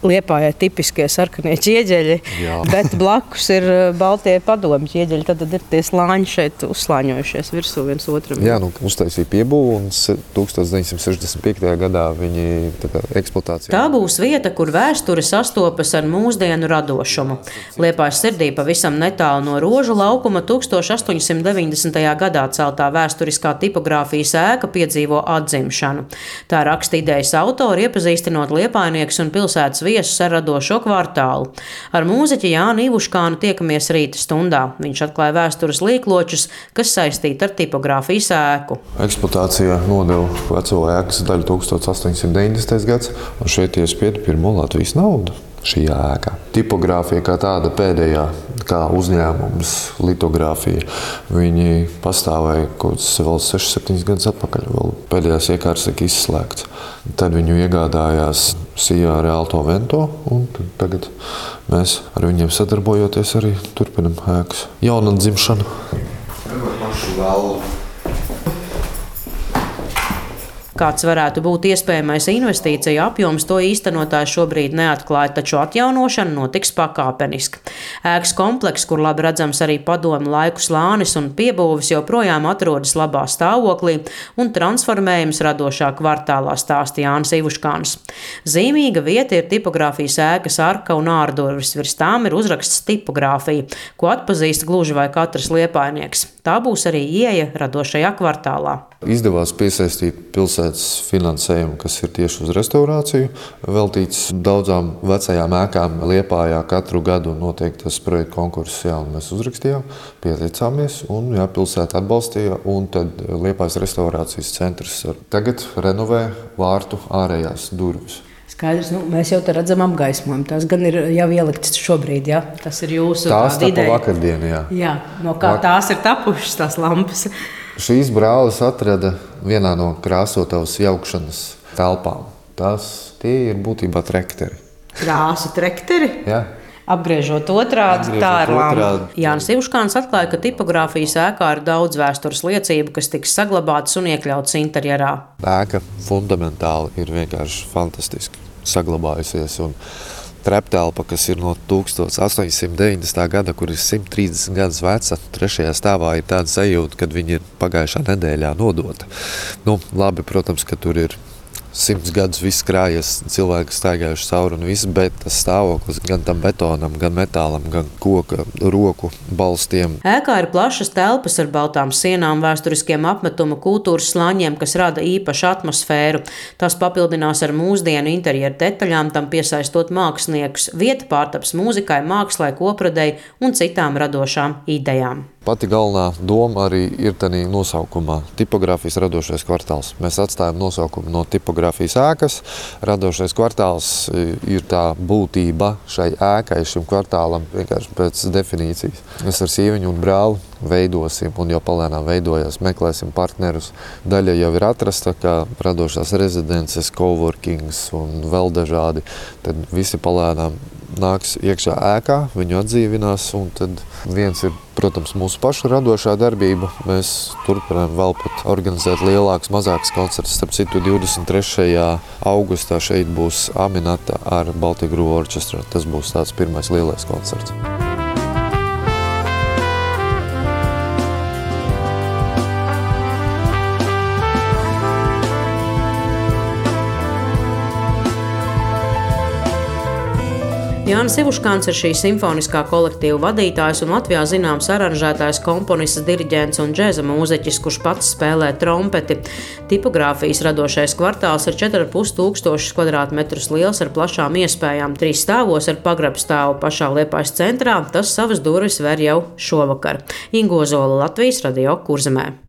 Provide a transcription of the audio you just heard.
Liepājai tipiskie sarkanie ķieģeļi, bet blakus ir baltie padomju ķieģeļi. Tad ir tie slāņi šeit uzslāņojušies virsū viens otram. Jā, uztaisīja piebūvu un 1965. gadā viņi eksploatācijā. Tā būs vieta, kur vēsture sastopas ar mūsdienu radošumu. Liepājas sirdī pavisam netālu no Rožu laukuma 1890. gadā celtā vēsturiskā tipogrāfijas ēka piedzīvo atzimšanu. Tā raksta idejas autori, iepazīstinot liepājniekus un pilsētas viesus ar radošo kvartālu. Ar mūziķi Jāni Ivuškānu tiekamies rīta stundā. Viņš atklāja vēstures līkločus, kas saistīti ar tipogrāfijas ēku. Eksploatācija nodeva veco ēkas daļu 1890. gads, un šeit iespieda pirmo Latvijas naudu. Šī ēka. Tipogrāfija kā tāda pēdējā, kā uzņēmums, litogrāfija, viņi pastāvēja kaut kāds vēl 6-7 gadus atpakaļ. Vēl pēdējās iekārtas tika izslēgts. Tad viņu iegādājās Sijā Realto Vento, un tagad mēs ar viņiem sadarbojoties arī turpinam ēkas jaunatdzimšanu. Kāds varētu būt iespējamais investīcija apjoms, to īstenotāji šobrīd neatklāja, taču atjaunošana notiks pakāpeniski. Ēkas komplekss, kur labi redzams arī padomju laiku slānis un piebūves, joprojām atrodas labā stāvoklī un transformējums radošā kvartālā, stāsta Jānis Ivuškāns. Zīmīga vieta ir tipogrāfijas ēkas arka un ārdurvis. Virs tām ir uzraksts tipogrāfija, ko atpazīst gluži vai katrs liepājnieks. Tā būs arī ieeja radošajā kvartālā. Izdevās piesaistīt pilsētas finansējumu, kas ir tieši uz restaurāciju, veltīts daudzām vecajām ēkām Liepājā katru gadu notiek tas projekta konkurss, un mēs uzrakstījām, pieteicāmies, un pilsēta atbalstīja, un tad Liepājas restaurācijas centrs tagad renovē vārtu ārējās durvis. Skaidrs, mēs jau te redzam apgaismojumu. Tas gan ir jau ielikts šobrīd, ja? Tas ir jūsu tās ideja. Tās tapa vakardien, jā. Jā, no kā tās ir tapušas tās lampas? Šīs brālis atrada vienā no krāsotavas jaukšanas telpām. Tie ir būtībā trekteri. Krāsu trekteri? Jā. Apgriežot otrādi, tā ir lampa. Jānis Ivuškāns atklāja, ka tipogrāfijas ēkā ir daudz vēstures liecību, kas tiks saglabātas un iekļautas interjerā. Ēka fundamentāli ir vienkārši fantastiski saglabājusies. Un treptelpa, kas ir no 1890. gada, kur ir 130 gadus veca, trešajā stāvā ir tāda sajūta, kad viņi ir pagājušā nedēļā nodota. Labi, protams, ka tur ir 100 gadus viss krājies, cilvēki staigājuši cauri un viss, bet tas stāvoklis gan tam betonam, gan metālam, gan koka, roku balstiem. Ēkā ir plašas telpas ar baltām sienām, vēsturiskiem apmetuma kultūras slāņiem, kas rada īpašu atmosfēru. Tas papildinās ar mūsdienu interjeru detaļām, tam piesaistot māksliniekus. Vieta pārtaps mūzikai, mākslai, kopradei un citām radošām idejām. Pati galvenā doma arī ir tādā nosaukumā – tipogrāfijas radošais kvartāls. Mēs atstājam nosaukumu no tipogrāfijas ēkas. Radošais kvartāls ir tā būtība šai ēkai, šim kvartālam, vienkārši pēc definīcijas. Mēs ar sieviņu un brāli veidosim, un jau palēnām veidojās, meklēsim partnerus. Daļa jau ir atrasta, kā radošās rezidences, coworkings un vēl dažādi. Tad visi palēnām nāks iekšā ēkā, viņu atdzīvinās, un tad viens ir, protams, mūsu pašu radošā darbība. Mēs turpinām vēl pat organizēt lielākus, mazākus koncertus. Starp citu, 23. augustā šeit būs Aminata ar Baltic Groove Orchestra. Tas būs tāds pirmais lielais koncerts. Jānis Ivuškāns ir šī simfoniskā kolektīva vadītājs un Latvijā zināms aranžētājs, komponists, diriģents un džeza mūziķis, kurš pats spēlē trompeti. Tipogrāfijas radošais kvartāls ir 4500 kvadrātmetrus liels ar plašām iespējām, 3 stāvos ar pagrabstāvu pašā Liepājas centrā. Tas savas durvis ver jau šovakar. Inga Ozola, Latvijas Radio Kurzemē.